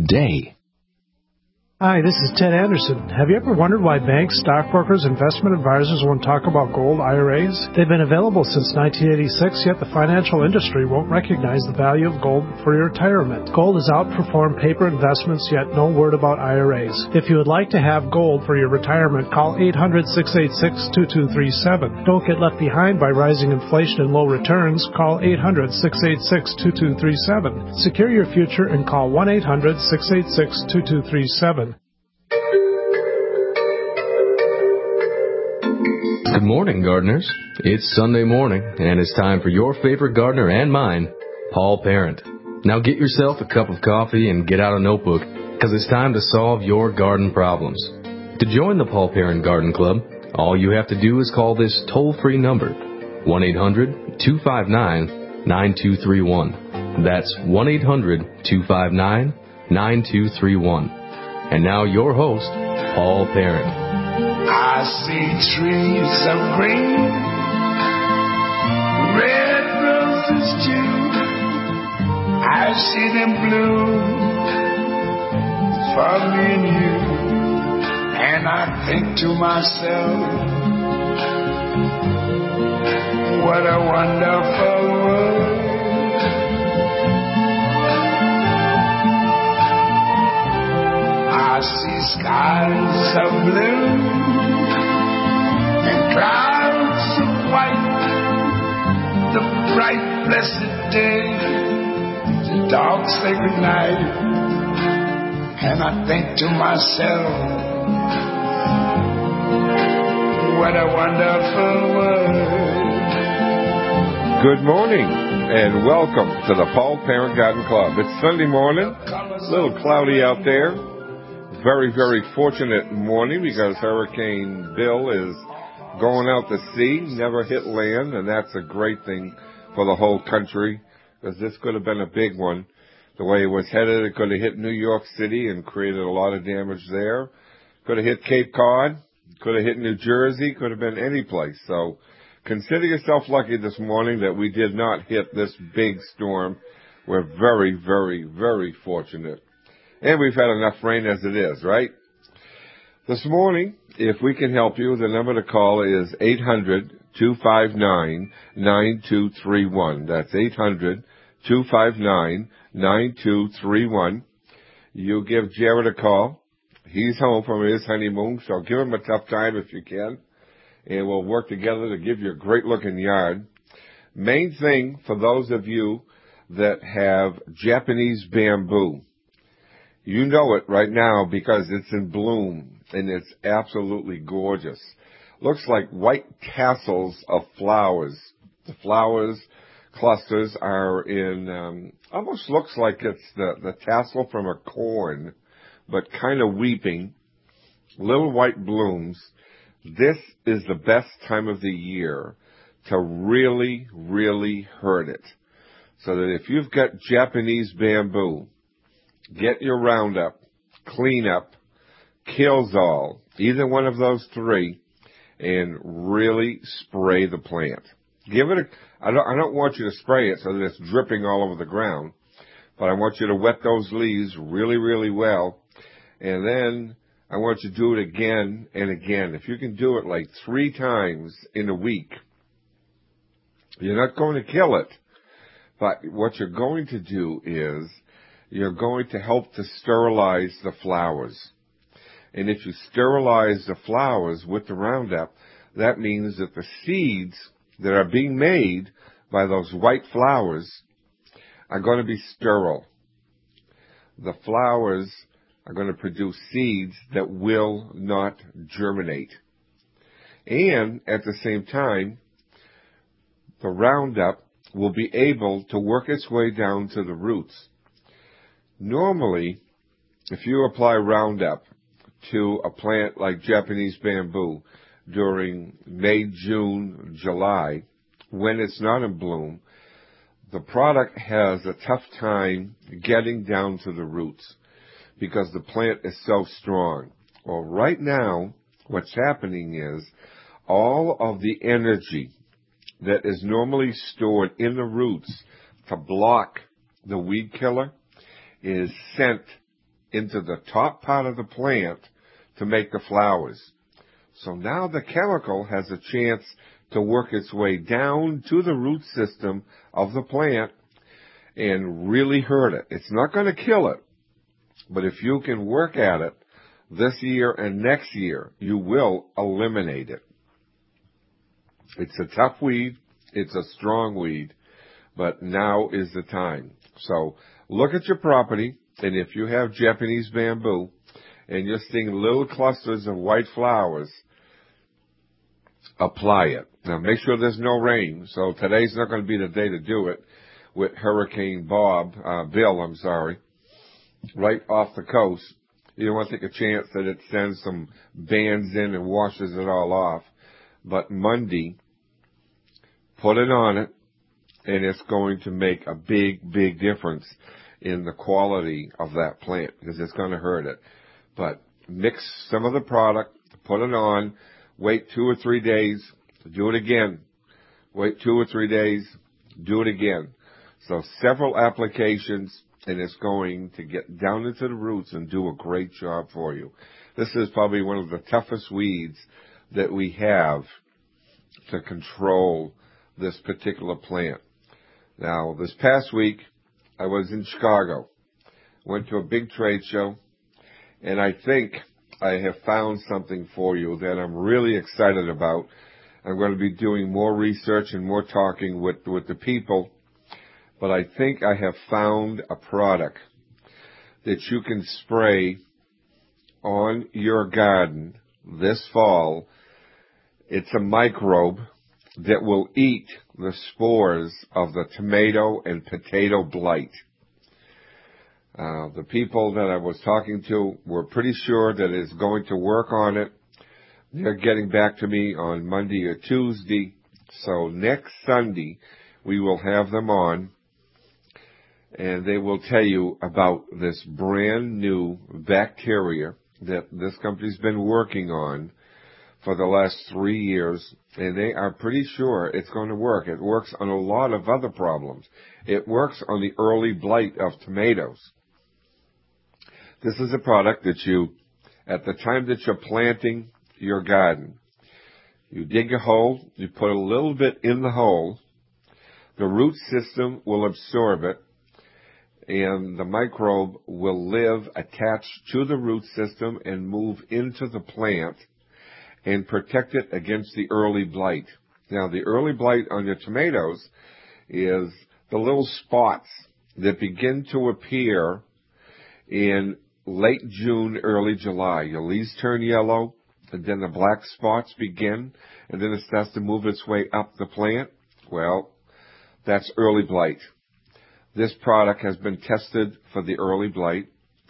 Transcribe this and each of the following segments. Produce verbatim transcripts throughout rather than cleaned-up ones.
today. Hi, this is Ted Anderson. Have you ever wondered why banks, stockbrokers, investment advisors won't talk about gold I R As? They've been available since nineteen eighty-six, yet the financial industry won't recognize the value of gold for your retirement. Gold has outperformed paper investments, yet no word about I R As. If you would like to have gold for your retirement, call eight hundred, six eight six, two two three seven. Don't get left behind by rising inflation and low returns. Call eight hundred, six eight six, two two three seven. Secure your future and call one eight hundred, six eight six, two two three seven. Good morning, gardeners. It's Sunday morning, and it's time for your favorite gardener and mine, Paul Parent. Now get yourself a cup of coffee and get out a notebook, because it's time to solve your garden problems. To join the Paul Parent Garden Club, all you have to do is call this toll-free number, one eight hundred, two five nine, nine two three one. That's one eight hundred, two five nine, nine two three one. And now your host, Paul Parent. I see trees of green, red roses too. I see them bloom for me and you. And I think to myself, what a wonderful world. I see skies of blue and clouds of white, the bright blessed day, the dark sacred night. And I think to myself, what a wonderful world. Good morning and welcome to the Paul Parent Garden Club. It's Sunday morning, a little cloudy out there. Very, very fortunate morning because Hurricane Bill is going out to sea, never hit land, and that's a great thing for the whole country because this could have been a big one. The way it was headed, it could have hit New York City and created a lot of damage there. Could have hit Cape Cod, could have hit New Jersey, could have been any place. So consider yourself lucky this morning that we did not hit this big storm. We're very, very, very fortunate. And we've had enough rain as it is, right? This morning, if we can help you, the number to call is eight hundred, two five nine, nine two three one. That's eight hundred, two five nine, nine two three one. You give Jared a call. He's home from his honeymoon, so give him a tough time if you can. And we'll work together to give you a great-looking yard. Main thing for those of you that have Japanese bamboo, you know it right now because it's in bloom, and it's absolutely gorgeous. Looks like white tassels of flowers. The flowers clusters are in, um, almost looks like it's the, the tassel from a corn, but kind of weeping. Little white blooms. This is the best time of the year to really, really hurt it. So that if you've got Japanese bamboo, get your Roundup, Clean Up, Kills-All, either one of those three, and really spray the plant. Give it a, I don't, I don't want you to spray it so that it's dripping all over the ground, but I want you to wet those leaves really, really well, and then I want you to do it again and again. If you can do it like three times in a week, you're not going to kill it, but what you're going to do is you're going to help to sterilize the flowers. And if you sterilize the flowers with the Roundup, that means that the seeds that are being made by those white flowers are going to be sterile. The flowers are going to produce seeds that will not germinate. And at the same time, the Roundup will be able to work its way down to the roots. Normally, if you apply Roundup to a plant like Japanese bamboo during May, June, July, when it's not in bloom, the product has a tough time getting down to the roots because the plant is so strong. Well, right now, what's happening is all of the energy that is normally stored in the roots to block the weed killer is sent into the top part of the plant to make the flowers. So now the chemical has a chance to work its way down to the root system of the plant and really hurt it. It's not going to kill it, but if you can work at it this year and next year, you will eliminate it. It's a tough weed. It's a strong weed, but now is the time. So look at your property, and if you have Japanese bamboo and you're seeing little clusters of white flowers, apply it. Now, make sure there's no rain. So today's not going to be the day to do it with Hurricane Bob, uh, Bill, I'm sorry, right off the coast. You don't want to take a chance that it sends some bands in and washes it all off. But Monday, put it on it, and it's going to make a big, big difference in the quality of that plant because it's going to hurt it. But mix some of the product, put it on, wait two or three days, do it again. Wait two or three days, do it again. So several applications, and it's going to get down into the roots and do a great job for you. This is probably one of the toughest weeds that we have to control this particular plant. Now, this past week, I was in Chicago, went to a big trade show, and I think I have found something for you that I'm really excited about. I'm going to be doing more research and more talking with, with the people, but I think I have found a product that you can spray on your garden this fall. It's a microbe that will eat the spores of the tomato and potato blight. Uh, the people that I was talking to were pretty sure that it's going to work on it. They're getting back to me on Monday or Tuesday. So next Sunday, we will have them on, and they will tell you about this brand new bacteria that this company's been working on for the last three years, and they are pretty sure it's going to work. It works on a lot of other problems. It works on the early blight of tomatoes. This is a product that you, at the time that you're planting your garden, you dig a hole, you put a little bit in the hole, the root system will absorb it, and the microbe will live attached to the root system and move into the plant and protect it against the early blight. Now, the early blight on your tomatoes is the little spots that begin to appear in late June, early July. Your leaves turn yellow, and then the black spots begin, and then it starts to move its way up the plant. Well, that's early blight. This product has been tested for the early blight,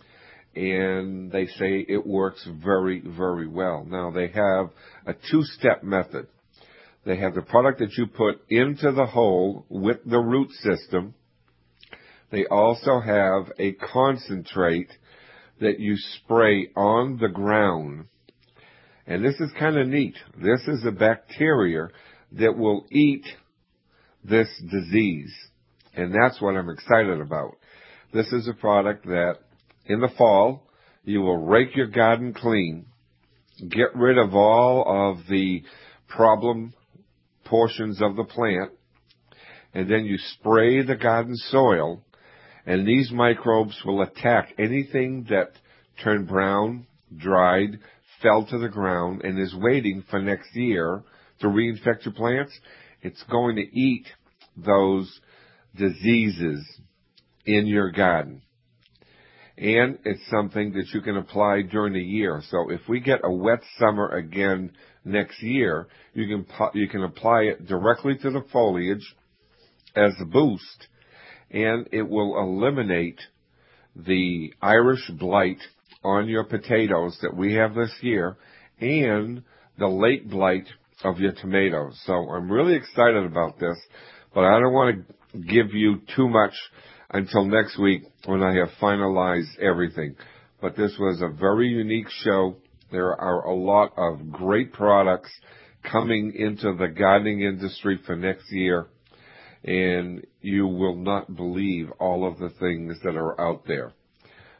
and they say it works very, very well. Now, they have a two-step method. They have the product that you put into the hole with the root system. They also have a concentrate that you spray on the ground. And this is kind of neat. This is a bacteria that will eat this disease. And that's what I'm excited about. This is a product that in the fall, you will rake your garden clean, get rid of all of the problem portions of the plant, and then you spray the garden soil, and these microbes will attack anything that turned brown, dried, fell to the ground, and is waiting for next year to reinfect your plants. It's going to eat those diseases in your garden. And it's something that you can apply during the year. So if we get a wet summer again next year, you can you can apply it directly to the foliage as a boost, and it will eliminate the Irish blight on your potatoes that we have this year and the late blight of your tomatoes. So I'm really excited about this, but I don't want to give you too much until next week when I have finalized everything. But this was a very unique show. There are a lot of great products coming into the gardening industry for next year, and you will not believe all of the things that are out there.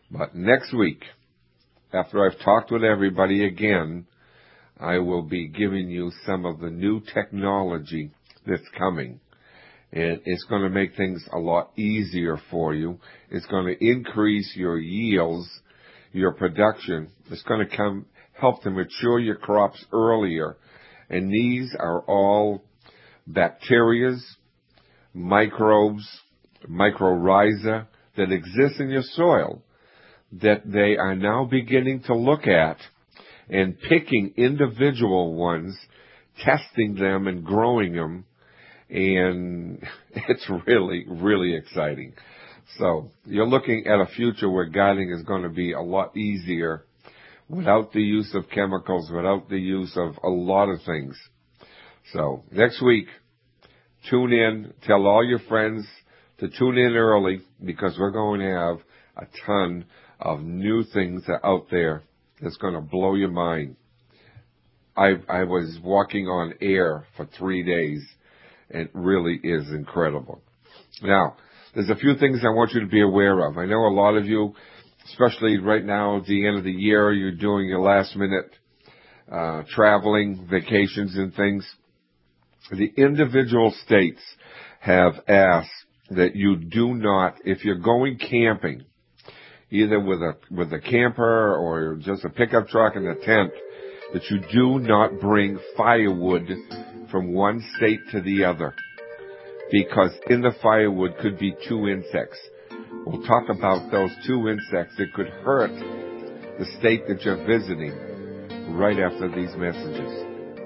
But next week, after I've talked with everybody again, I will be giving you some of the new technology that's coming. And it's going to make things a lot easier for you. It's going to increase your yields, your production. It's going to come help to mature your crops earlier. And these are all bacterias, microbes, mycorrhiza that exist in your soil that they are now beginning to look at and picking individual ones, testing them and growing them. And it's really, really exciting. So you're looking at a future where gardening is going to be a lot easier without the use of chemicals, without the use of a lot of things. So next week, tune in. Tell all your friends to tune in early because we're going to have a ton of new things out there that's going to blow your mind. I, I was walking on air for three days. It really is incredible. Now, there's a few things I want you to be aware of. I know a lot of you, especially right now at the end of the year, you're doing your last minute uh, traveling, vacations and things. The individual states have asked that you do not, if you're going camping, either with a with a camper or just a pickup truck and a tent, that you do not bring firewood from one state to the other, because in the firewood could be two insects. We'll talk about those two insects that could hurt the state that you're visiting right after these messages.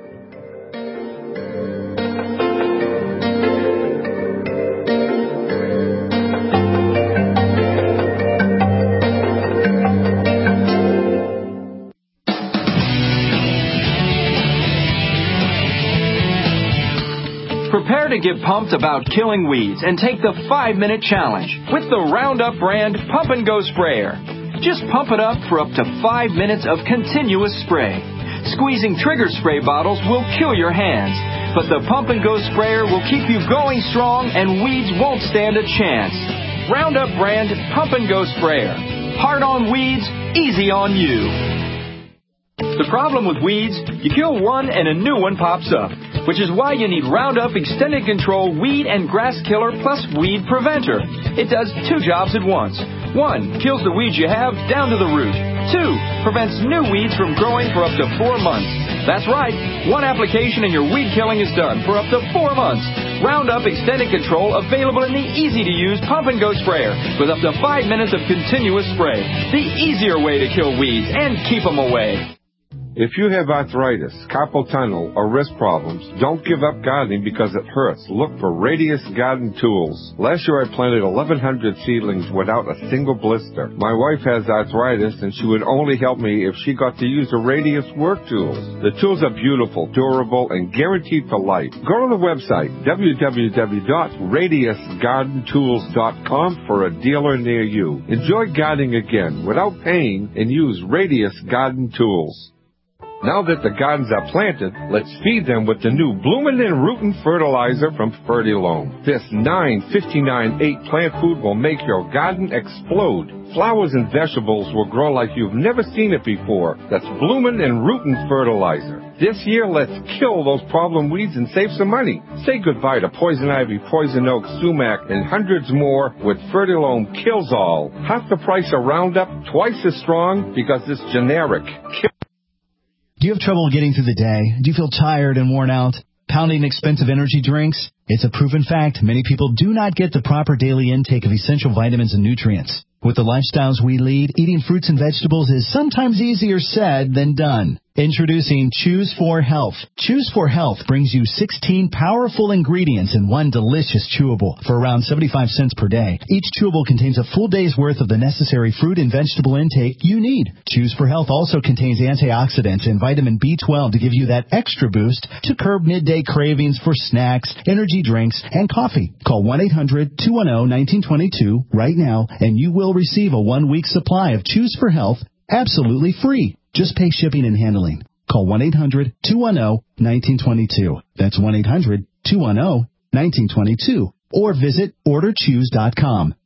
Prepare to get pumped about killing weeds and take the five-minute challenge with the Roundup brand Pump and Go sprayer. Just pump it up for up to five minutes of continuous spray. Squeezing trigger spray bottles will kill your hands, but the Pump and Go sprayer will keep you going strong and weeds won't stand a chance. Roundup brand Pump and Go sprayer. Hard on weeds, easy on you. The problem with weeds, you kill one and a new one pops up, which is why you need Roundup Extended Control Weed and Grass Killer plus Weed Preventer. It does two jobs at once. One, kills the weeds you have down to the root. Two, prevents new weeds from growing for up to four months. That's right, one application and your weed killing is done for up to four months. Roundup Extended Control available in the easy-to-use Pump and Go sprayer with up to five minutes of continuous spray. The easier way to kill weeds and keep them away. If you have arthritis, carpal tunnel, or wrist problems, don't give up gardening because it hurts. Look for Radius Garden Tools. Last year I planted eleven hundred seedlings without a single blister. My wife has arthritis and she would only help me if she got to use the Radius work tools. The tools are beautiful, durable, and guaranteed for life. Go to the website, w w w dot radius garden tools dot com for a dealer near you. Enjoy gardening again without pain and use Radius Garden Tools. Now that the gardens are planted, let's feed them with the new Bloomin' and Rootin' fertilizer from Fertilome. This nine fifty-nine eight plant food will make your garden explode. Flowers and vegetables will grow like you've never seen it before. That's Bloomin' and Rootin' fertilizer. This year, let's kill those problem weeds and save some money. Say goodbye to poison ivy, poison oak, sumac, and hundreds more with Fertilome Kills All. Half the price of Roundup, twice as strong because it's generic. Kill Do you have trouble getting through the day? Do you feel tired and worn out? Pounding expensive energy drinks? It's a proven fact many people do not get the proper daily intake of essential vitamins and nutrients. With the lifestyles we lead, eating fruits and vegetables is sometimes easier said than done. Introducing Choose four Health. Choose four Health brings you sixteen powerful ingredients in one delicious chewable for around seventy-five cents per day. Each chewable contains a full day's worth of the necessary fruit and vegetable intake you need. Choose four Health also contains antioxidants and vitamin B twelve to give you that extra boost to curb midday cravings for snacks, energy drinks, and coffee. Call one eight hundred two one zero one nine two two right now and you will receive a one-week supply of Choose four Health absolutely free. Just pay shipping and handling. Call one eight hundred two one zero one nine two two. That's one eight hundred two one zero one nine two two. Or visit order choose dot com.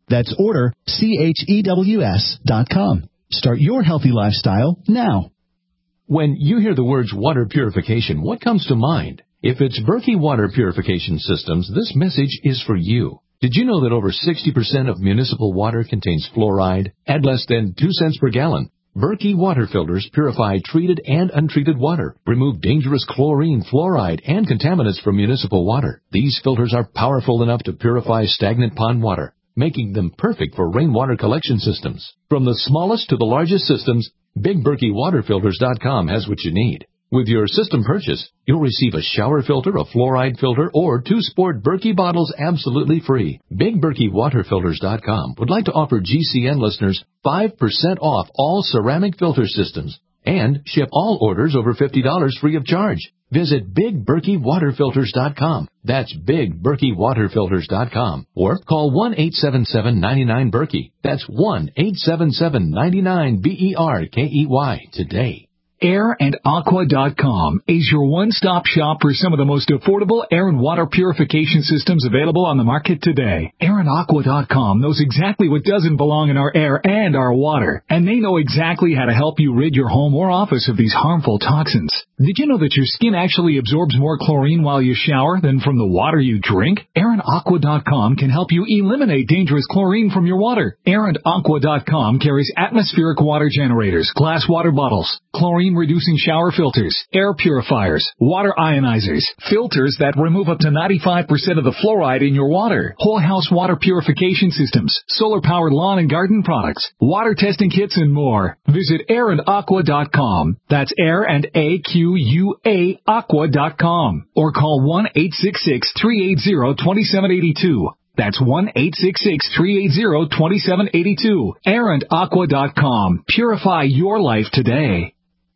That's order, C H E W S dot com. Start your healthy lifestyle now. When you hear the words water purification, what comes to mind? If it's Berkey Water Purification Systems, this message is for you. Did you know that over sixty percent of municipal water contains fluoride at less than two cents per gallon? Berkey water filters purify treated and untreated water, remove dangerous chlorine, fluoride, and contaminants from municipal water. These filters are powerful enough to purify stagnant pond water, making them perfect for rainwater collection systems. From the smallest to the largest systems, Big Berkey Water Filters dot com has what you need. With your system purchase, you'll receive a shower filter, a fluoride filter, or two sport Berkey bottles absolutely free. Big Berkey Water Filters dot com would like to offer G C N listeners five percent off all ceramic filter systems and ship all orders over fifty dollars free of charge. Visit Big Berkey Water Filters dot com. That's Big Berkey Water Filters dot com. Or call one eight seven seven, nine nine, Berkey. That's one eight seven seven, nine nine, B E R K E Y today. air and aqua dot com is your one-stop shop for some of the most affordable air and water purification systems available on the market today. air and aqua dot com knows exactly what doesn't belong in our air and our water, and they know exactly how to help you rid your home or office of these harmful toxins. Did you know that your skin actually absorbs more chlorine while you shower than from the water you drink? air and aqua dot com can help you eliminate dangerous chlorine from your water. air and aqua dot com carries atmospheric water generators, glass water bottles, chlorine-reducing shower filters, air purifiers, water ionizers, filters that remove up to ninety-five percent of the fluoride in your water, whole house water purification systems, solar-powered lawn and garden products, water testing kits, and more. Visit air and aqua dot com. That's air and A Q U A aqua dot com. Or call one eight six six, three eight zero, two seven eight two. That's one eight six six, three eight zero, two seven eight two. air and aqua dot com. Purify your life today.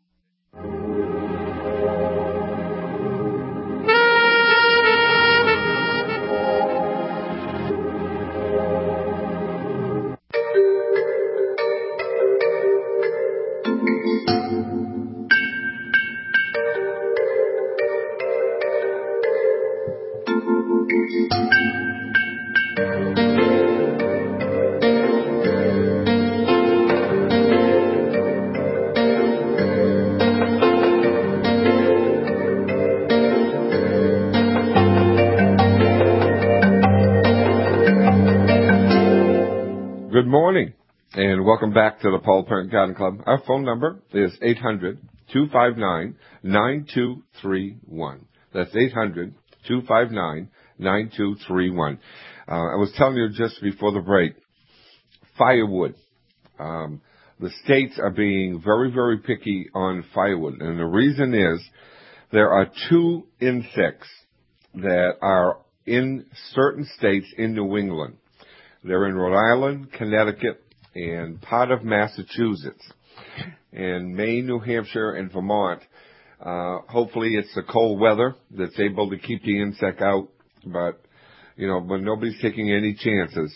Good morning, and welcome back to the Paul Parent Garden Club. Our phone number is eight hundred, two five nine, nine two three one. That's eight hundred, two five nine, nine two three one. Uh, I was telling you just before the break, firewood. Um, the states are being very, very picky on firewood, and the reason is there are two insects that are in certain states in New England. They're in Rhode Island, Connecticut, and part of Massachusetts, and Maine, New Hampshire, and Vermont. Uh, hopefully it's the cold weather that's able to keep the insect out, but, you know, but nobody's taking any chances.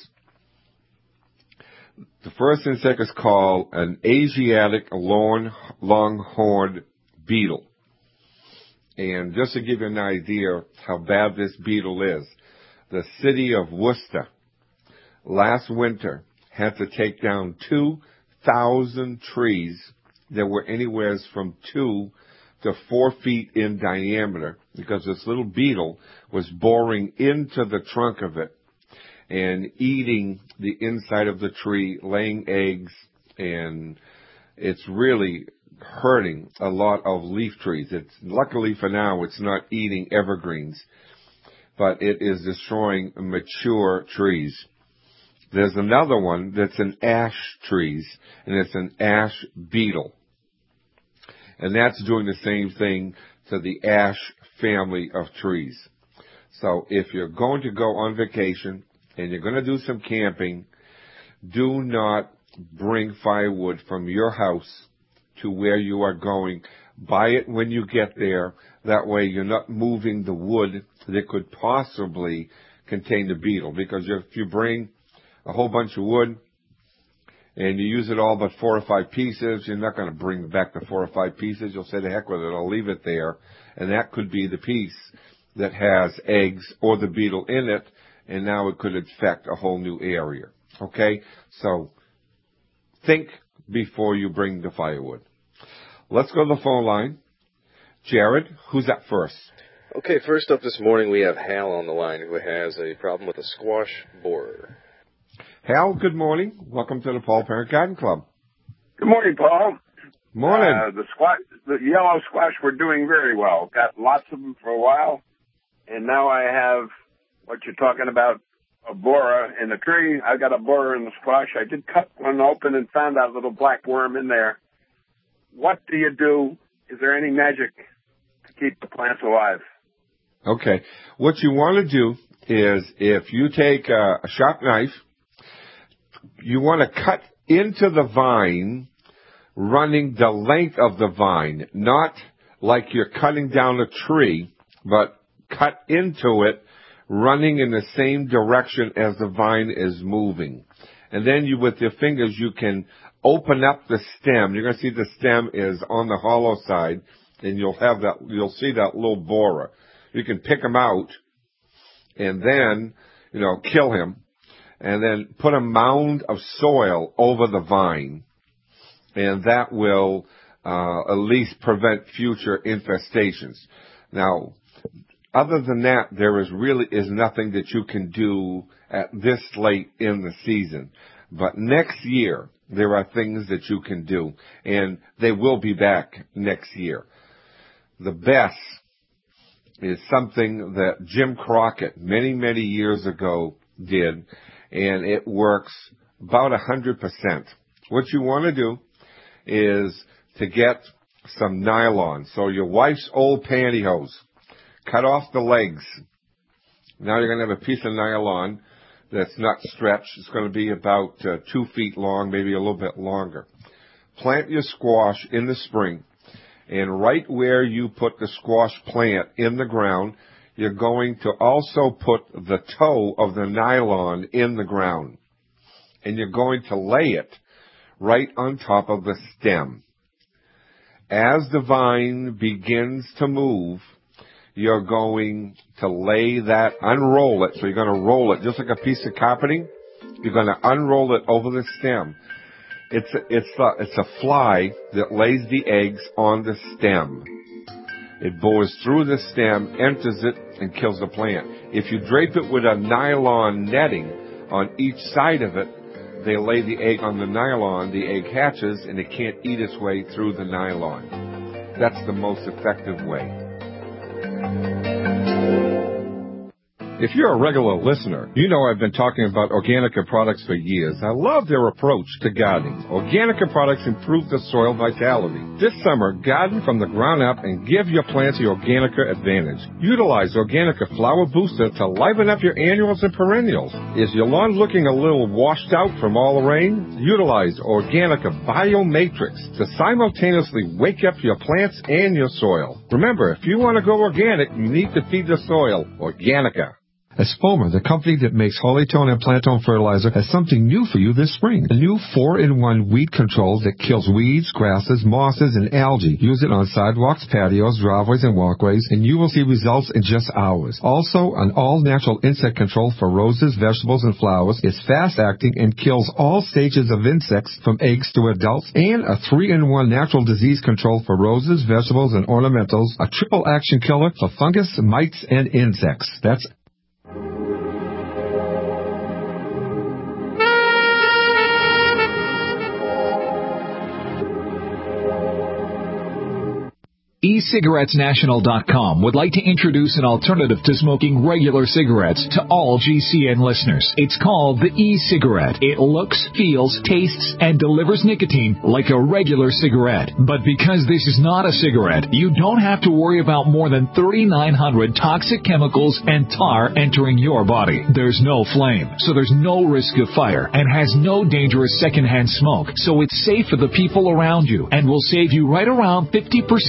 The first insect is called an Asiatic long, longhorned beetle. And just to give you an idea how bad this beetle is, the city of Worcester last winter had to take down two thousand trees that were anywhere from two to four feet in diameter because this little beetle was boring into the trunk of it and eating the inside of the tree, laying eggs, and it's really hurting a lot of leaf trees. It's luckily for now it's not eating evergreens, but it is destroying mature trees. There's another one that's an ash trees, and it's an ash beetle. And that's doing the same thing to the ash family of trees. So if you're going to go on vacation and you're going to do some camping, do not bring firewood from your house to where you are going. Buy it when you get there. That way you're not moving the wood that could possibly contain the beetle. Because if you bring a whole bunch of wood and you use it all but four or five pieces, you're not going to bring back the four or five pieces. You'll say, the heck with it, I'll leave it there. And that could be the piece that has eggs or the beetle in it, and now it could infect a whole new area. Okay? So think before you bring the firewood. Let's go to the phone line. Jared, who's up first? Okay, first up this morning we have Hal on the line who has a problem with a squash borer. Hal, good morning. Welcome to the Paul Parent Garden Club. Good morning, Paul. Morning. Uh, the squash, the yellow squash were doing very well. Got lots of them for a while, and now I have what you're talking about, a borer in the tree. I got a borer in the squash. I did cut one open and found that little black worm in there. What do you do? Is there any magic to keep the plants alive? Okay. What you want to do is if you take a, a sharp knife, you want to cut into the vine running the length of the vine, not like you're cutting down a tree, but cut into it running in the same direction as the vine is moving. And then you, with your fingers, you can open up the stem. You're going to see the stem is on the hollow side, and you'll have that, you'll see that little borer. You can pick him out and then, you know, kill him and then put a mound of soil over the vine, and that will uh, at least prevent future infestations. Now, other than that, there is really is nothing that you can do at this late in the season. But next year, there are things that you can do, and they will be back next year. The best is something that Jim Crockett many, many years ago did, and it works about one hundred percent. What you want to do is to get some nylon. So your wife's old pantyhose, cut off the legs. Now you're going to have a piece of nylon that's not stretched. It's going to be about uh, two feet long, maybe a little bit longer. Plant your squash in the spring. And right where you put the squash plant in the ground, you're going to also put the toe of the nylon in the ground. And you're going to lay it right on top of the stem. As the vine begins to move, you're going to lay that, unroll it. So you're going to roll it just like a piece of carpeting. You're going to unroll it over the stem. It's a, it's a, it's a fly that lays the eggs on the stem. It bores through the stem, enters it, and kills the plant. If you drape it with a nylon netting on each side of it, they lay the egg on the nylon, the egg hatches, and it can't eat its way through the nylon. That's the most effective way. If you're a regular listener, you know I've been talking about Organica products for years. I love their approach to gardening. Organica products improve the soil vitality. This summer, garden from the ground up and give your plants the Organica advantage. Utilize Organica Flower Booster to liven up your annuals and perennials. Is your lawn looking a little washed out from all the rain? Utilize Organica Biomatrix to simultaneously wake up your plants and your soil. Remember, if you want to go organic, you need to feed the soil Organica. Espoma, the company that makes Holytone and Plantone fertilizer, has something new for you this spring. A new four in one weed control that kills weeds, grasses, mosses, and algae. Use it on sidewalks, patios, driveways, and walkways, and you will see results in just hours. Also, an all-natural insect control for roses, vegetables, and flowers is fast-acting and kills all stages of insects from eggs to adults, and a three in one natural disease control for roses, vegetables, and ornamentals, a triple action killer for fungus, mites, and insects. That's e cigarettes national dot com would like to introduce an alternative to smoking regular cigarettes to all G C N listeners. It's called the e-cigarette. It looks, feels, tastes, and delivers nicotine like a regular cigarette. But because this is not a cigarette, you don't have to worry about more than thirty-nine hundred toxic chemicals and tar entering your body. There's no flame, so there's no risk of fire, and has no dangerous secondhand smoke, so it's safe for the people around you and will save you right around fifty percent over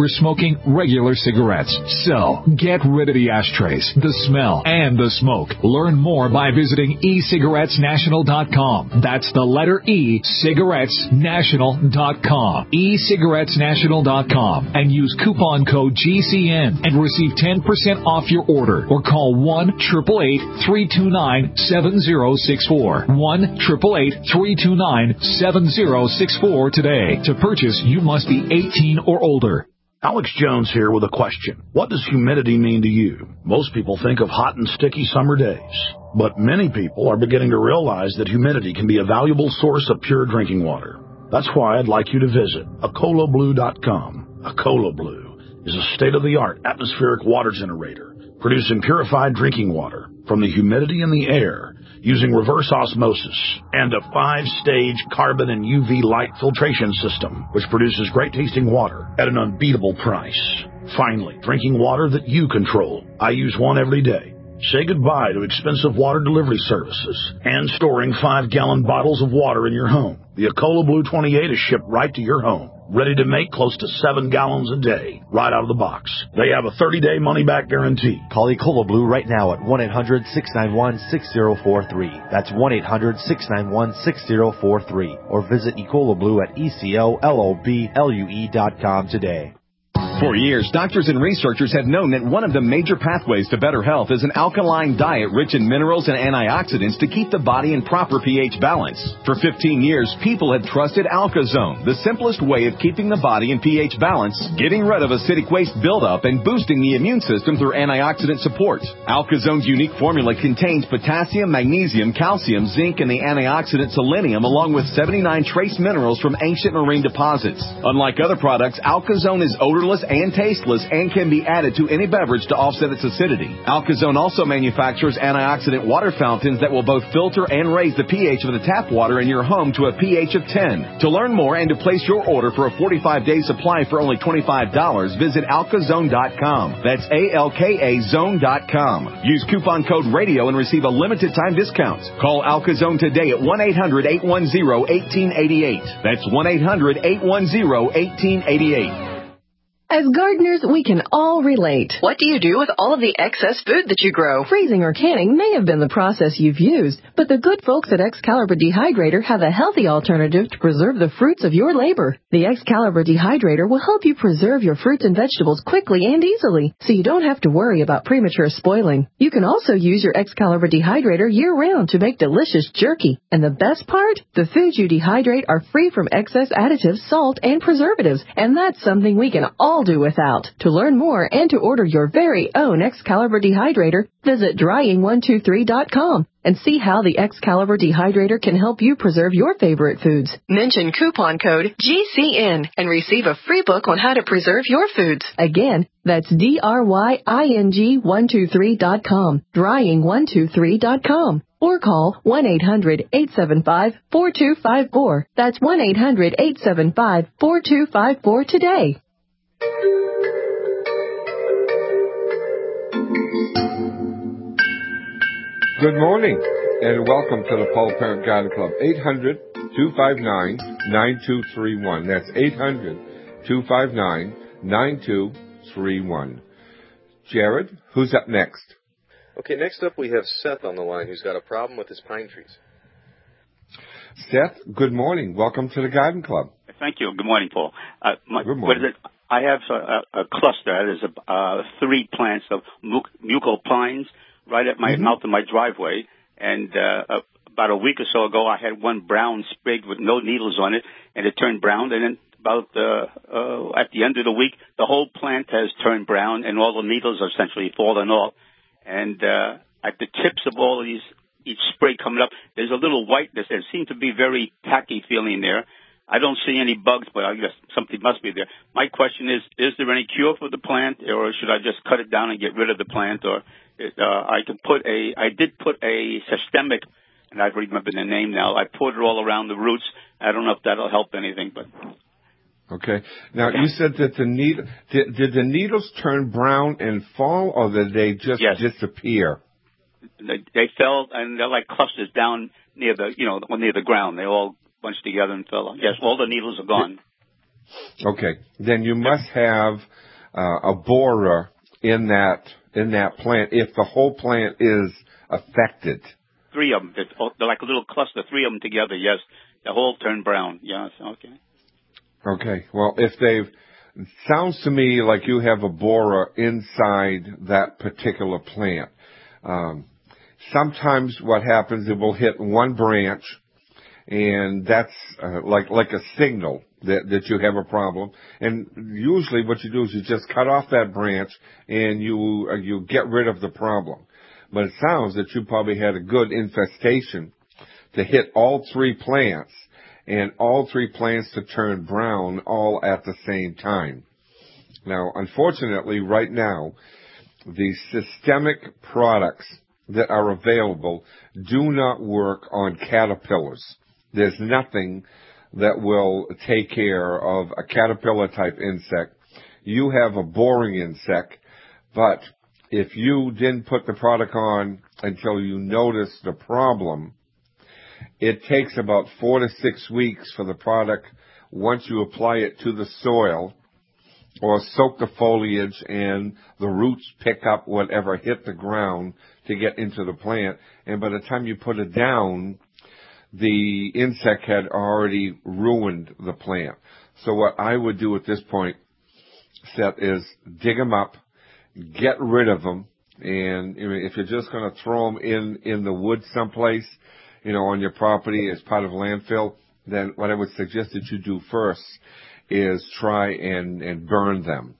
smoking regular cigarettes. So, get rid of the ashtrays, the smell, and the smoke. Learn more by visiting e cigarettes national dot com. That's the letter E, cigarettes national dot com. e cigarettes national dot com. And use coupon code G C N and receive ten percent off your order. Or call one eight eight eight, three two nine, seven zero six four. one eight eight eight, three two nine, seven zero six four today. To purchase, you must be eighteen or older. Alex Jones here with a question. What does humidity mean to you? Most people think of hot and sticky summer days, but many people are beginning to realize that humidity can be a valuable source of pure drinking water. That's why I'd like you to visit Acola Blue dot com. Acola Blue is a state-of-the-art atmospheric water generator producing purified drinking water from the humidity in the air using reverse osmosis and a five-stage carbon and U V light filtration system, which produces great-tasting water at an unbeatable price. Finally, drinking water that you control. I use one every day. Say goodbye to expensive water delivery services and storing five-gallon bottles of water in your home. The Acola Blue twenty-eight is shipped right to your home, ready to make close to seven gallons a day, right out of the box. They have a thirty-day money-back guarantee. Call Ecola Blue right now at one eight hundred, six nine one, six zero four three. That's one eight hundred, six nine one, six zero four three. Or visit Ecola Blue at E C O L O B L U E dot com today. For years, doctors and researchers have known that one of the major pathways to better health is an alkaline diet rich in minerals and antioxidants to keep the body in proper pH balance. For fifteen years, people have trusted AlkaZone, the simplest way of keeping the body in pH balance, getting rid of acidic waste buildup, and boosting the immune system through antioxidant support. AlkaZone's unique formula contains potassium, magnesium, calcium, zinc, and the antioxidant selenium, along with seventy-nine trace minerals from ancient marine deposits. Unlike other products, AlkaZone is odorless and tasteless and can be added to any beverage to offset its acidity. AlkaZone also manufactures antioxidant water fountains that will both filter and raise the pH of the tap water in your home to a pH of ten. To learn more and to place your order for a forty-five day supply for only twenty-five dollars, visit alkazone dot com. That's A L K A zone dot com. Use coupon code RADIO and receive a limited time discount. Call AlkaZone today at one eight hundred, eight one zero, one eight eight eight. That's one eight hundred, eight one zero, one eight eight eight. As gardeners, we can all relate. What do you do with all of the excess food that you grow? Freezing or canning may have been the process you've used, but the good folks at Excalibur Dehydrator have a healthy alternative to preserve the fruits of your labor. The Excalibur Dehydrator will help you preserve your fruits and vegetables quickly and easily, so you don't have to worry about premature spoiling. You can also use your Excalibur Dehydrator year-round to make delicious jerky. And the best part? The foods you dehydrate are free from excess additives, salt, and preservatives, and that's something we can all do without. To learn more and to order your very own Excalibur Dehydrator, visit drying one two three dot com and see how the Excalibur Dehydrator can help you preserve your favorite foods. Mention coupon code G C N and receive a free book on how to preserve your foods. Again, that's D R Y I N G one two three dot com, drying one two three dot com. Or call one eight hundred, eight seven five, four two five four. That's one eight hundred, eight seven five, four two five four today. Good morning, and welcome to the Paul Parent Garden Club. eight hundred, two five nine, nine two three one. That's eight hundred, two five nine, nine two three one. Jared, who's up next? Okay, next up we have Seth on the line, who's got a problem with his pine trees. Seth, good morning. Welcome to the Garden Club. Thank you. Good morning, Paul. Uh, my, good morning. What is it? I have a, a cluster. There's a, uh, three plants of mu- mucal pines right at my mm-hmm. mouth of my driveway. And uh, about a week or so ago, I had one brown sprig with no needles on it, and it turned brown. And then about uh, uh, at the end of the week, the whole plant has turned brown, and all the needles are essentially fallen off. And uh, at the tips of all of these, each sprig coming up, there's a little whiteness. There seems to be very tacky feeling there. I don't see any bugs, but I guess something must be there. My question is, is there any cure for the plant, or should I just cut it down and get rid of the plant? Or uh, I can put a, I did put a systemic, and I remember the name now. I put it all around the roots. I don't know if that'll help anything, but. Okay. Now, you said that the needle, did, did the needles turn brown and fall, or did they just yes. disappear? They, they fell, and they're like clusters down near the, you know, near the ground. They all bunched together and fell. Yes, all the needles are gone. Okay. Then you must have uh, a borer in that in that plant if the whole plant is affected. Three of them. They're like a little cluster. Three of them together, yes. The whole turned brown. Yes, okay. Okay. Well, if they've... It sounds to me like you have a borer inside that particular plant. Um, sometimes what happens, it will hit one branch, and that's uh, like like a signal that, that you have a problem. And usually what you do is you just cut off that branch, and you uh, you get rid of the problem. But it sounds that you probably had a good infestation to hit all three plants, and all three plants to turn brown all at the same time. Now, unfortunately, right now, the systemic products that are available do not work on caterpillars. There's nothing that will take care of a caterpillar-type insect. You have a boring insect, but if you didn't put the product on until you notice the problem, it takes about four to six weeks for the product, once you apply it to the soil or soak the foliage and the roots pick up whatever hit the ground to get into the plant. And by the time you put it down, the insect had already ruined the plant. So what I would do at this point, Seth, is dig them up, get rid of them, and if you're just going to throw them in, in the woods someplace, you know, on your property as part of landfill, then what I would suggest that you do first is try and, and burn them.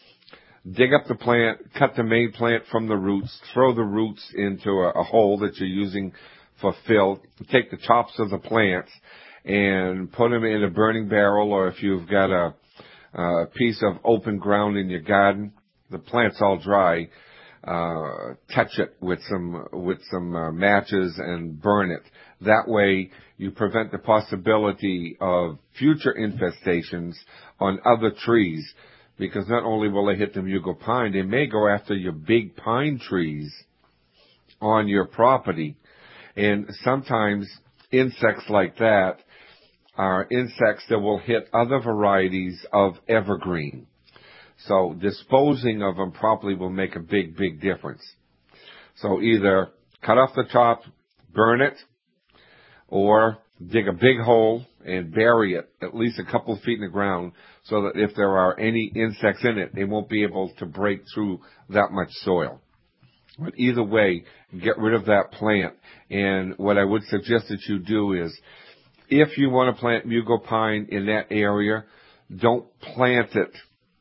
Dig up the plant, cut the main plant from the roots, throw the roots into a, a hole that you're using for fill, take the tops of the plants and put them in a burning barrel, or if you've got a, a piece of open ground in your garden, the plant's all dry, uh, touch it with some, with some uh, matches and burn it. That way you prevent the possibility of future infestations on other trees, because not only will they hit the Mugo pine, they may go after your big pine trees on your property. And sometimes insects like that are insects that will hit other varieties of evergreen. So disposing of them properly will make a big, big difference. So either cut off the top, burn it, or dig a big hole and bury it at least a couple of feet in the ground so that if there are any insects in it, they won't be able to break through that much soil. But either way, get rid of that plant. And what I would suggest that you do is, if you want to plant Mugo pine in that area, don't plant it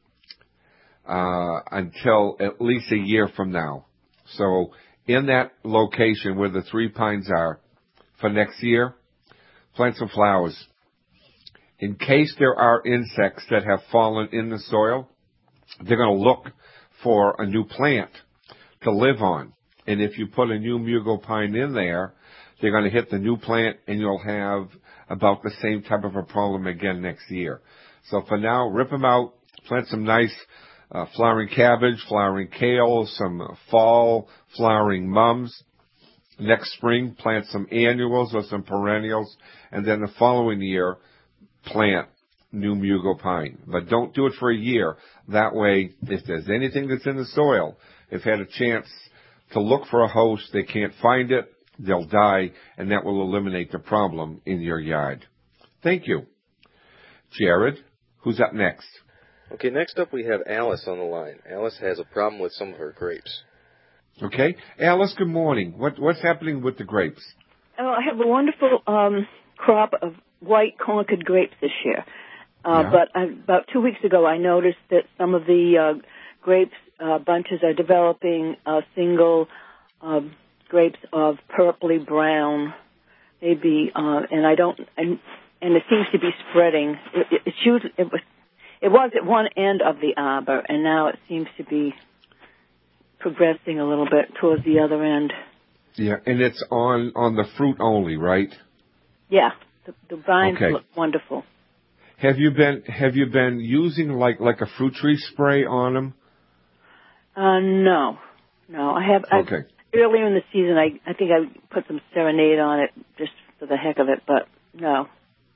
uh, until at least a year from now. So in that location where the three pines are, for next year, plant some flowers. In case there are insects that have fallen in the soil, they're going to look for a new plant to live on. And if you put a new Mugo pine in there, they're going to hit the new plant and you'll have about the same type of a problem again next year. So for now, rip them out, plant some nice uh, flowering cabbage, flowering kale, some fall flowering mums. Next spring, plant some annuals or some perennials, and then the following year, plant new Mugo pine. But don't do it for a year. That way, if there's anything that's in the soil, if they had a chance to look for a host, they can't find it, they'll die, and that will eliminate the problem in your yard. Thank you. Jared, who's up next? Okay, next up we have Alice on the line. Alice has a problem with some of her grapes. Okay. Alice, good morning. What, what's happening with the grapes? Oh, I have a wonderful um, crop of white Concord grapes this year. Uh, yeah. But I, about two weeks ago, I noticed that some of the uh, grapes uh, bunches are developing uh, single uh, grapes of purpley brown, maybe, uh, and I don't, and, and it seems to be spreading. It, it, it's usually, it was, it was at one end of the arbor, and now it seems to be progressing a little bit towards the other end. Yeah, and it's on, on the fruit only, right? Yeah, the, the vines okay. look wonderful. Have you been Have you been using like like a fruit tree spray on them? Uh, no, no. I have. Okay. I, earlier in the season, I I think I put some Serenade on it just for the heck of it, but no.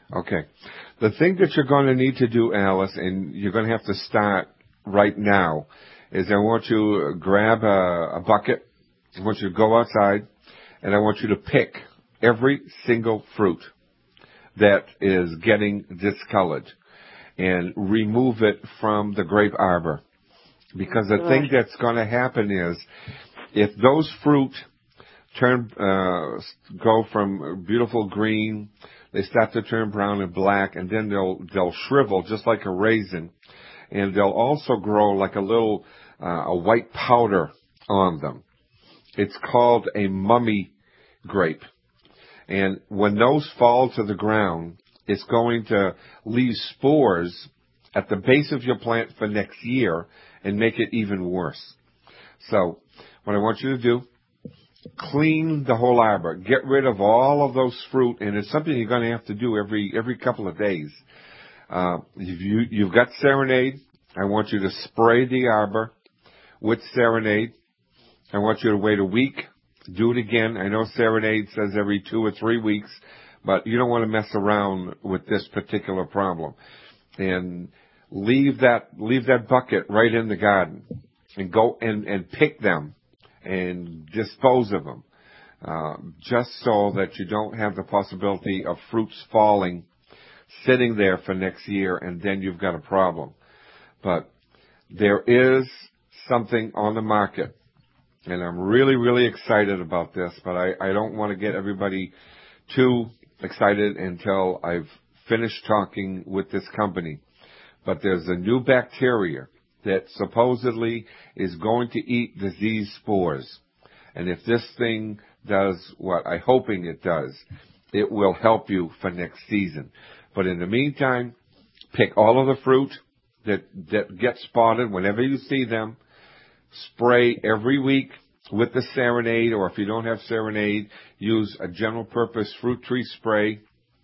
Okay. The thing that you're going to need to do, Alice, and you're going to have to start right now, is I want you to grab a, a bucket. I want you to go outside, and I want you to pick every single fruit that is getting discolored and remove it from the grape arbor. Because the thing that's going to happen is, if those fruit turn, uh, go from beautiful green, they start to turn brown and black, and then they'll, they'll shrivel just like a raisin. And they'll also grow like a little, uh, a white powder on them. It's called a mummy grape. And when those fall to the ground, it's going to leave spores at the base of your plant for next year and make it even worse. So what I want you to do, clean the whole arbor. Get rid of all of those fruit, and it's something you're going to have to do every every couple of days. Uh, if you, you've got Serenade, I want you to spray the arbor with Serenade. I want you to wait a week. Do it again. I know Serenade says every two or three weeks, but you don't want to mess around with this particular problem. And leave that leave that bucket right in the garden, and go and, and pick them and dispose of them, uh, just so that you don't have the possibility of fruits falling, sitting there for next year, and then you've got a problem. But there is something on the market, and I'm really, really excited about this, but I, I don't want to get everybody too excited until I've finished talking with this company. But there's a new bacteria that supposedly is going to eat disease spores. And if this thing does what I'm hoping it does, it will help you for next season. But in the meantime, pick all of the fruit that, that get spotted whenever you see them. Spray every week with the Serenade, or if you don't have Serenade, use a general purpose fruit tree spray,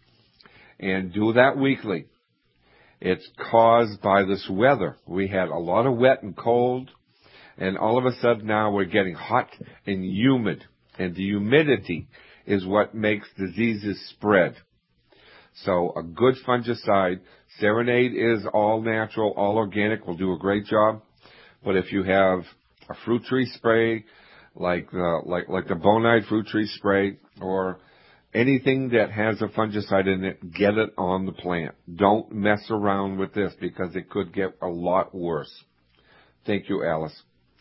and do that weekly. It's caused by this weather. We had a lot of wet and cold, and all of a sudden now we're getting hot and humid, and the humidity is what makes diseases spread. So a good fungicide, Serenade is all natural, all organic, will do a great job. But if you have a fruit tree spray, like the, like, like the Bonide fruit tree spray, or anything that has a fungicide in it, get it on the plant. Don't mess around with this, because it could get a lot worse. Thank you, Alice.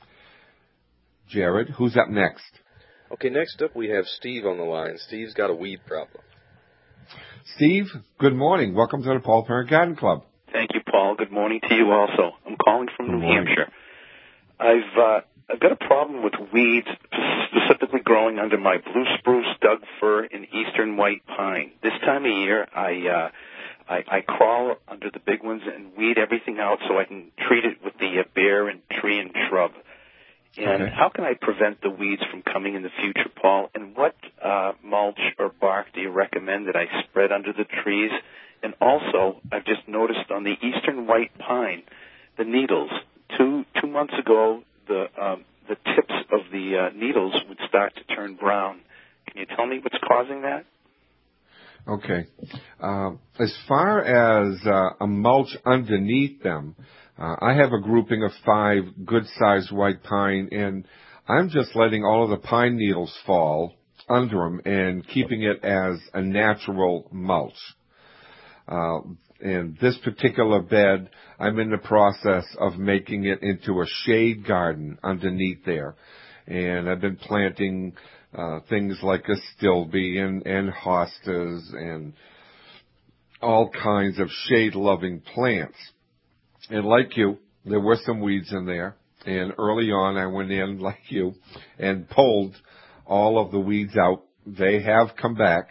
Jared, who's up next? Okay, next up we have Steve on the line. Steve's got a weed problem. Steve, good morning. Welcome to the Paul Parent Garden Club. Thank you, Paul. Good morning to you also. I'm calling from Good New morning. Hampshire. I've uh, I've got a problem with weeds specifically growing under my blue spruce, Doug fir, and eastern white pine. This time of year, I, uh, I I crawl under the big ones and weed everything out so I can treat it with the uh, bare and tree and shrub. And Okay. how can I prevent the weeds from coming in the future, Paul? And what uh, mulch or bark do you recommend that I spread under the trees? And also, I've just noticed on the eastern white pine, the needles. Two two months ago, the um, the tips of the uh, needles would start to turn brown. Can you tell me what's causing that? Okay. Uh, as far as uh, a mulch underneath them, uh, I have a grouping of five good-sized white pine, and I'm just letting all of the pine needles fall under them and keeping it as a natural mulch. Uh, and this particular bed, I'm in the process of making it into a shade garden underneath there. And I've been planting uh, things like astilbe and, and hostas and all kinds of shade-loving plants. And like you, there were some weeds in there. And early on, I went in, like you, and pulled all of the weeds out. They have come back.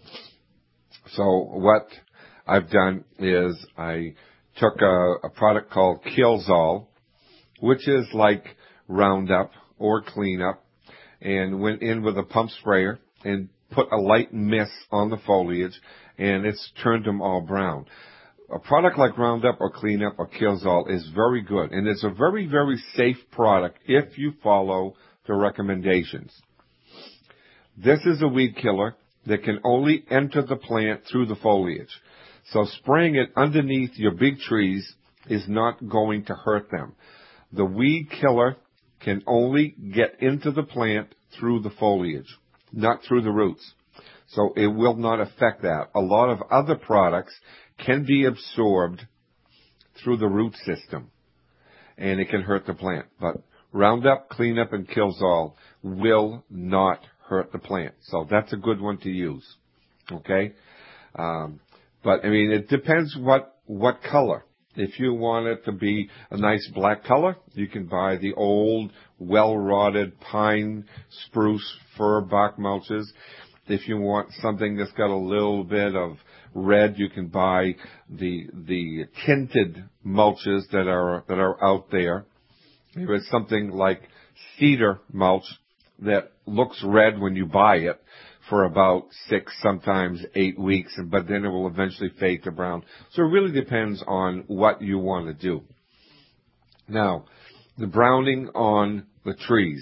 So what I've done is I took a, a product called Killzall, which is like Roundup or Cleanup, and went in with a pump sprayer and put a light mist on the foliage, and it's turned them all brown. A product like Roundup or Cleanup or Killzall is very good, and it's a very, very safe product if you follow the recommendations. This is a weed killer that can only enter the plant through the foliage. So spraying it underneath your big trees is not going to hurt them. The weed killer can only get into the plant through the foliage, not through the roots. So it will not affect that. A lot of other products can be absorbed through the root system, and it can hurt the plant. But Roundup, Cleanup, and Kills All will not hurt the plant. So that's a good one to use. Okay? Um, but, I mean, it depends what, what color. If you want it to be a nice black color, you can buy the old, well-rotted pine, spruce, fir bark mulches. If you want something that's got a little bit of red, you can buy the the tinted mulches that are that are out there. There is something like cedar mulch that looks red when you buy it for about six, sometimes eight weeks, but then it will eventually fade to brown. So it really depends on what you want to do. Now, the browning on the trees.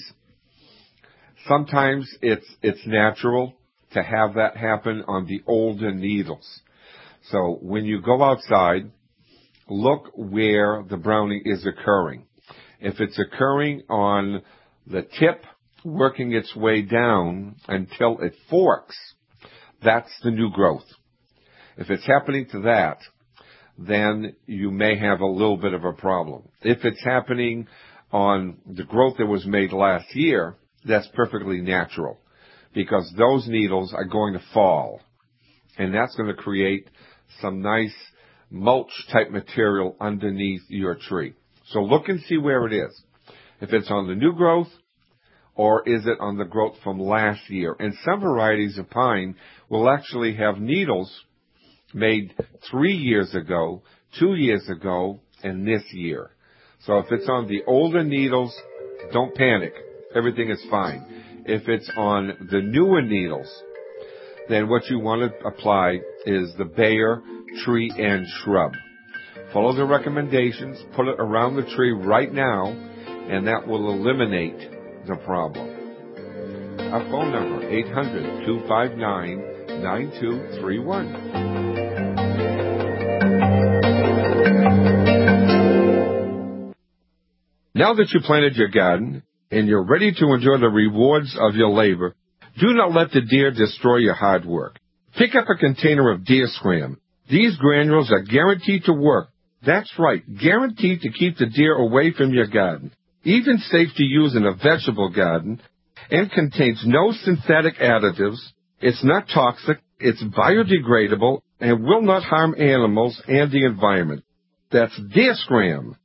Sometimes it's it's natural to have that happen on the older needles. So when you go outside, look where the browning is occurring. If it's occurring on the tip, working its way down until it forks, that's the new growth. If it's happening to that, then you may have a little bit of a problem. If it's happening on the growth that was made last year, that's perfectly natural, because those needles are going to fall, and that's going to create some nice mulch-type material underneath your tree. So look and see where it is. If it's on the new growth, or is it on the growth from last year? And some varieties of pine will actually have needles made three years ago, two years ago, and this year. So if it's on the older needles, don't panic. Everything is fine. If it's on the newer needles, then what you want to apply is the Bayer Tree and Shrub. Follow the recommendations, put it around the tree right now, and that will eliminate the problem. Our phone number, eight hundred, two five nine, nine two three one. Now that you planted your garden and you're ready to enjoy the rewards of your labor, do not let the deer destroy your hard work. Pick up a container of Deer Scram. These granules are guaranteed to work. That's right, guaranteed to keep the deer away from your garden. Even safe to use in a vegetable garden, and contains no synthetic additives. It's not toxic, it's biodegradable, and will not harm animals and the environment. That's Deer Scram.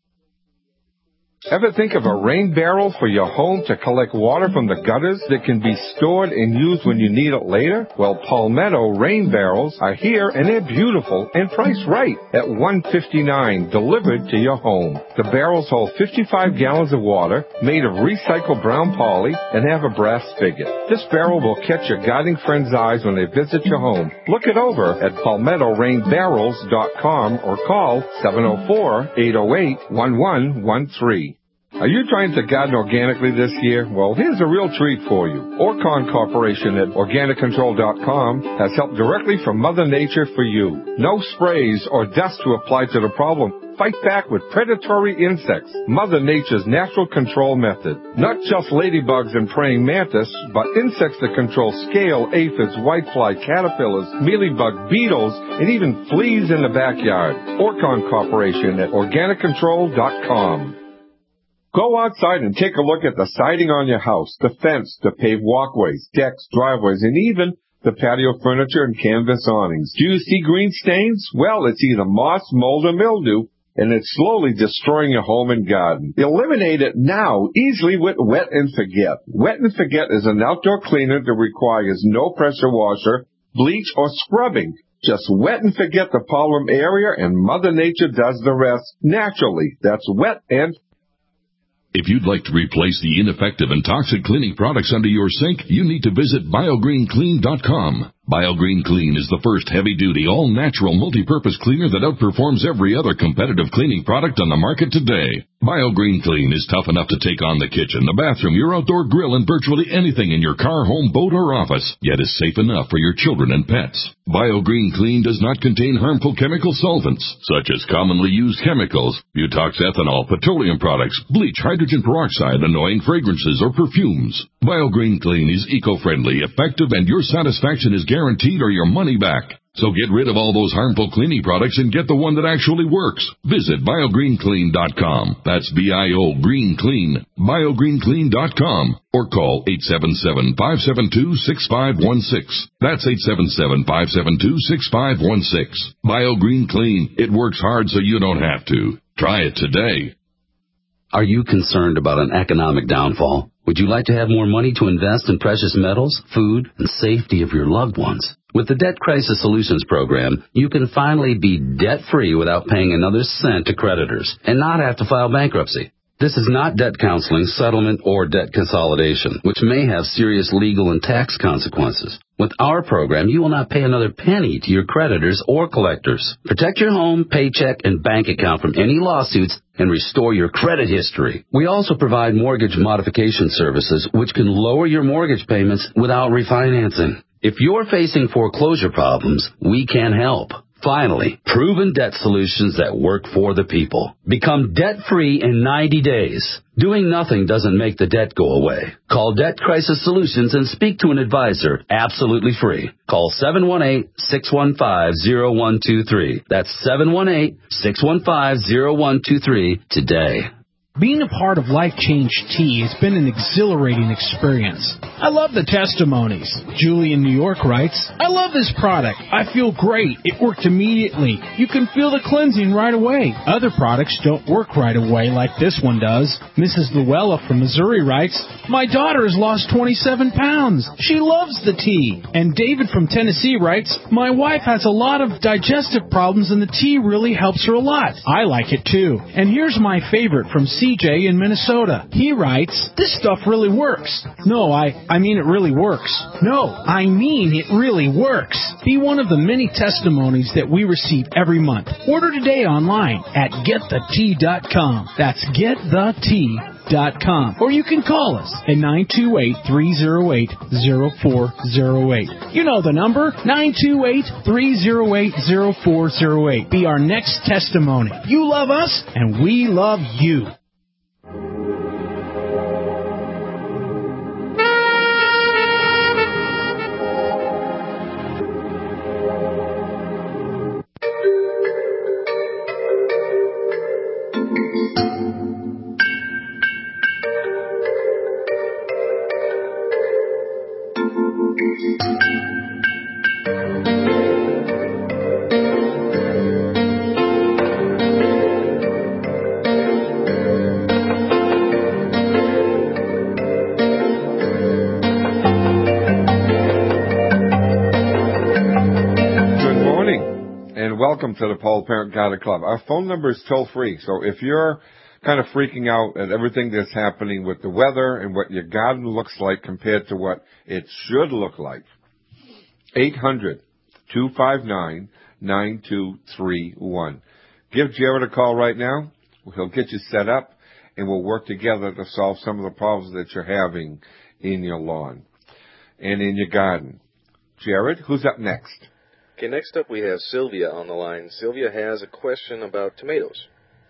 Ever think of a rain barrel for your home to collect water from the gutters that can be stored and used when you need it later? Well, Palmetto rain barrels are here, and they're beautiful and priced right at one hundred fifty-nine dollars delivered to your home. The barrels hold fifty-five gallons of water made of recycled brown poly and have a brass spigot. This barrel will catch your gardening friends' eyes when they visit your home. Look it over at palmetto rain barrels dot com or call seven oh four, eight oh eight, one one one three. Are you trying to garden organically this year? Well, here's a real treat for you. Orcon Corporation at organic control dot com has help directly from Mother Nature for you. No sprays or dust to apply to the problem. Fight back with predatory insects. Mother Nature's natural control method. Not just ladybugs and praying mantis, but insects that control scale, aphids, whitefly, caterpillars, mealybug, beetles, and even fleas in the backyard. Orcon Corporation at organic control dot com. Go outside and take a look at the siding on your house, the fence, the paved walkways, decks, driveways, and even the patio furniture and canvas awnings. Do you see green stains? Well, it's either moss, mold, or mildew, and it's slowly destroying your home and garden. Eliminate it now, easily with Wet and Forget. Wet and Forget is an outdoor cleaner that requires no pressure washer, bleach, or scrubbing. Just wet and forget the problem area, and Mother Nature does the rest naturally. That's Wet and Forget. If you'd like to replace the ineffective and toxic cleaning products under your sink, you need to visit biogreen clean dot com. BioGreen Clean is the first heavy-duty, all-natural, multi-purpose cleaner that outperforms every other competitive cleaning product on the market today. BioGreen Clean is tough enough to take on the kitchen, the bathroom, your outdoor grill, and virtually anything in your car, home, boat, or office, yet is safe enough for your children and pets. BioGreen Clean does not contain harmful chemical solvents, such as commonly used chemicals, butox ethanol, petroleum products, bleach, hydrogen peroxide, annoying fragrances, or perfumes. BioGreen Clean is eco-friendly, effective, and your satisfaction is guaranteed or your money back. So get rid of all those harmful cleaning products and get the one that actually works. Visit bio green clean dot com. That's B I O Green Clean. bio green clean dot com. Or call eight seven seven, five seven two, six five one six. That's eight seven seven, five seven two, six five one six. BioGreen Clean. It works hard so you don't have to. Try it today. Are you concerned about an economic downfall? Would you like to have more money to invest in precious metals, food, and safety of your loved ones? With the Debt Crisis Solutions Program, you can finally be debt-free without paying another cent to creditors and not have to file bankruptcy. This is not debt counseling, settlement, or debt consolidation, which may have serious legal and tax consequences. With our program, you will not pay another penny to your creditors or collectors. Protect your home, paycheck, and bank account from any lawsuits and restore your credit history. We also provide mortgage modification services, which can lower your mortgage payments without refinancing. If you're facing foreclosure problems, we can help. Finally, proven debt solutions that work for the people. Become debt-free in ninety days. Doing nothing doesn't make the debt go away. Call Debt Crisis Solutions and speak to an advisor absolutely free. Call seven one eight, six one five, zero one two three. That's seven one eight, six one five, zero one two three today. Being a part of Life Change Tea has been an exhilarating experience. I love the testimonies. Julie in New York writes, I love this product. I feel great. It worked immediately. You can feel the cleansing right away. Other products don't work right away like this one does. Missus Luella from Missouri writes, my daughter has lost twenty-seven pounds. She loves the tea. And David from Tennessee writes, my wife has a lot of digestive problems and the tea really helps her a lot. I like it too. And here's my favorite from C J in Minnesota. He writes, this stuff really works. No, I, I mean it really works. No, I mean it really works. Be one of the many testimonies that we receive every month. Order today online at get the tea dot com. That's get the tea dot com. Or you can call us at nine two eight, three oh eight, oh four oh eight. You know the number, nine two eight, three oh eight, oh four oh eight. Be our next testimony. You love us, and we love you. Welcome to the Paul Parent Garden Club. Our phone number is toll free, so if you're kind of freaking out at everything that's happening with the weather and what your garden looks like compared to what it should look like, eight hundred, two five nine, nine two three one. Give Jared a call right now. He'll get you set up, and we'll work together to solve some of the problems that you're having in your lawn and in your garden. Jared, who's up next? Okay, next up we have Sylvia on the line. Sylvia has a question about tomatoes.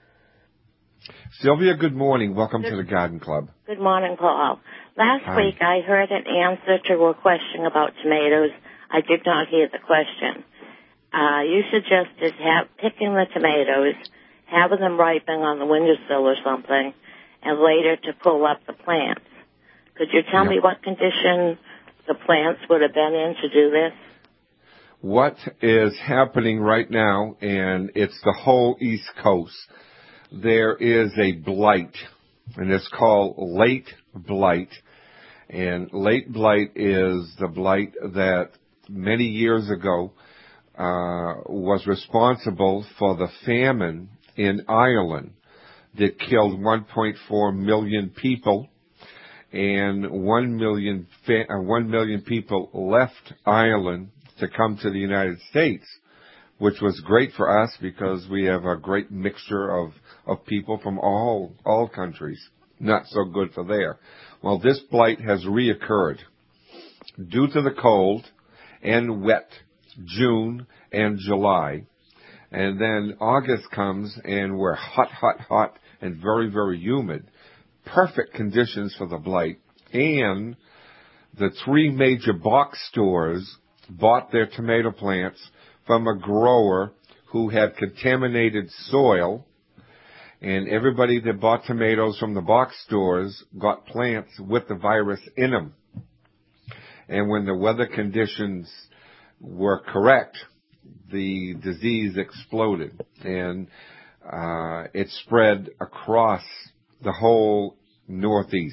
Sylvia, good morning. Welcome good, to the Garden Club. Good morning, Paul. Last Hi. week I heard an answer to a question about tomatoes. I did not hear the question. Uh, you suggested have, picking the tomatoes, having them ripen on the windowsill or something, and later to pull up the plants. Could you tell yep. me what condition the plants would have been in to do this? What is happening right now, and it's the whole East Coast, there is a blight, and it's called late blight. And late blight is the blight that many years ago uh, was responsible for the famine in Ireland that killed one point four million people, and one million, fa- uh, one million people left Ireland to come to the United States, which was great for us because we have a great mixture of, of people from all all countries. Not so good for there. Well, this blight has reoccurred due to the cold and wet June and July. And then August comes and we're hot, hot, hot and very, very humid. Perfect conditions for the blight. And the three major box stores bought their tomato plants from a grower who had contaminated soil. And everybody that bought tomatoes from the box stores got plants with the virus in them. And when the weather conditions were correct, the disease exploded. And uh, it spread across the whole Northeast.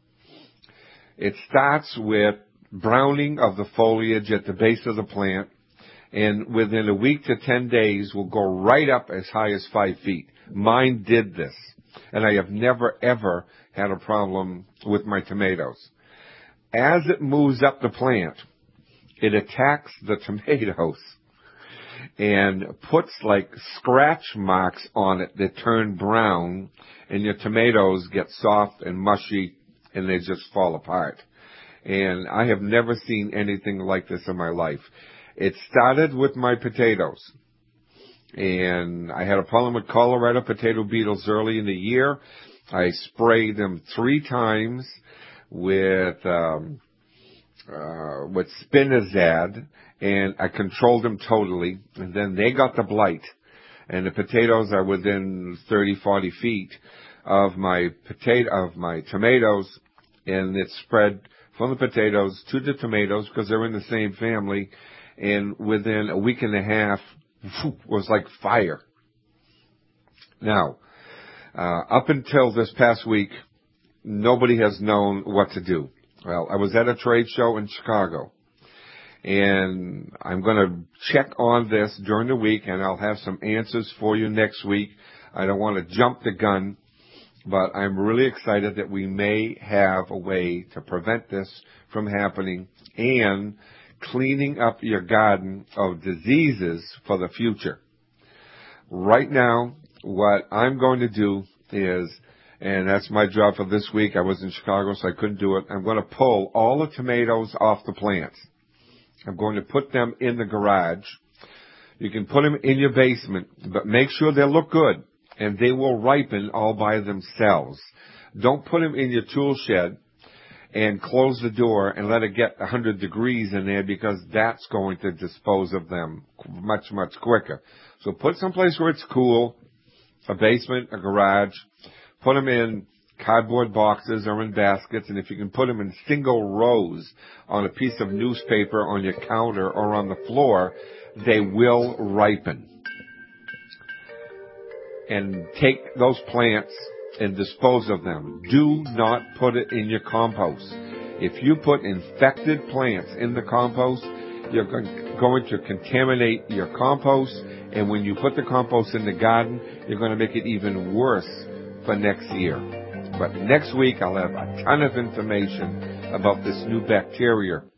It starts with browning of the foliage at the base of the plant, and within a week to ten days will go right up as high as five feet. Mine did this, and I have never, ever had a problem with my tomatoes. As it moves up the plant, it attacks the tomatoes and puts like scratch marks on it that turn brown, and your tomatoes get soft and mushy and they just fall apart. And I have never seen anything like this in my life. It started with my potatoes, and I had a problem with Colorado potato beetles early in the year. I sprayed them three times with um, uh, with Spinazad, and I controlled them totally. And then they got the blight, and the potatoes are within thirty, forty feet of my potato of my tomatoes, and it spread from the potatoes to the tomatoes because they're in the same family. And within a week and a half, whew, was like fire. Now, uh, up until this past week, nobody has known what to do. Well, I was at a trade show in Chicago, and I'm going to check on this during the week, and I'll have some answers for you next week. I don't want to jump the gun, but I'm really excited that we may have a way to prevent this from happening and cleaning up your garden of diseases for the future. Right now, what I'm going to do is, and that's my job for this week. I was in Chicago, so I couldn't do it. I'm going to pull all the tomatoes off the plants. I'm going to put them in the garage. You can put them in your basement, but make sure they look good, and they will ripen all by themselves. Don't put them in your tool shed and close the door and let it get one hundred degrees in there, because that's going to dispose of them much, much quicker. So put someplace where it's cool, a basement, a garage. Put them in cardboard boxes or in baskets, and if you can put them in single rows on a piece of newspaper on your counter or on the floor, they will ripen. And take those plants and dispose of them. Do not put it in your compost. If you put infected plants in the compost, you're going to contaminate your compost, and when you put the compost in the garden, you're going to make it even worse for next year. But next week I'll have a ton of information about this new bacteria